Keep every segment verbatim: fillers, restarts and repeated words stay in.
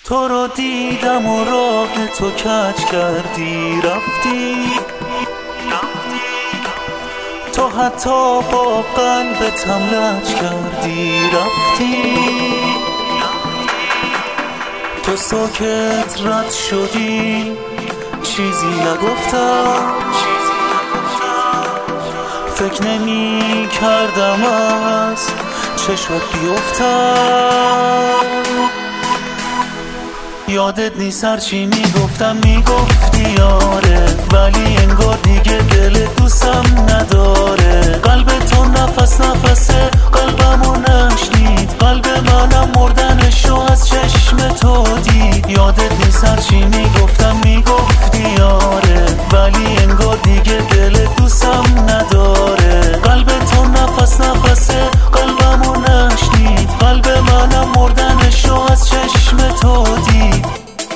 تو رو دیدم و راه تو کج کردی رفتی، تو حتی با قلبتم لج کردی رفتی، تو ساکت رد شدی چیزی نگفتم، فکر نمی کردم از چشات بیفتم. یادت نیست هرچی میگفتم میگفتی آره، ولی انگار دیگه دل دوستم نداره. قلب تو نفس نفسه قلبمو نشنید، قلب منم مردنشو از چشم تو دید. یادت نیست هرچی میگفتم میگفتی آره، ولی انگار دیگه دل دوستم نداره. قلب تو نفس نفسه قلبمو نشنید، قلب منم مردنشو از چشم تو دید.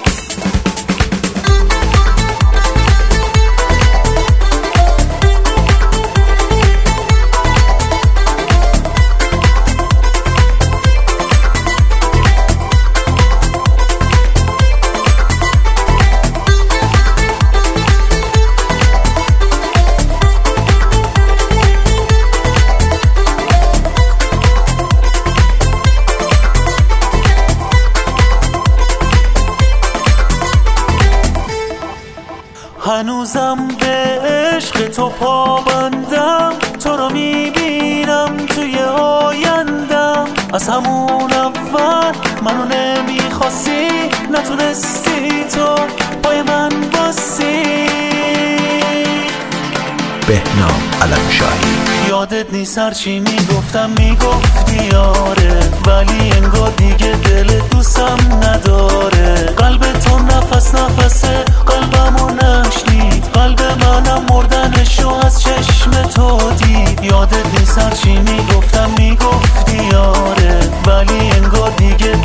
هنوزم به عشق تو پابندم، تو رو میبینم توی آیندم. از همون اول منو نمیخواستی، نتونستی تو پای من باسی. بهنام علمشاهی. یادت نیست هرچی میگفتم میگفتی آره، ولی انگار دیگه دل دوستم نداره. قلب تو نفس نفسه قلبمو نشنید، قلب منم مردنشو از چشم تو دید. یادت نیست هرچی میگفتم میگفتی آره، ولی انگار دیگه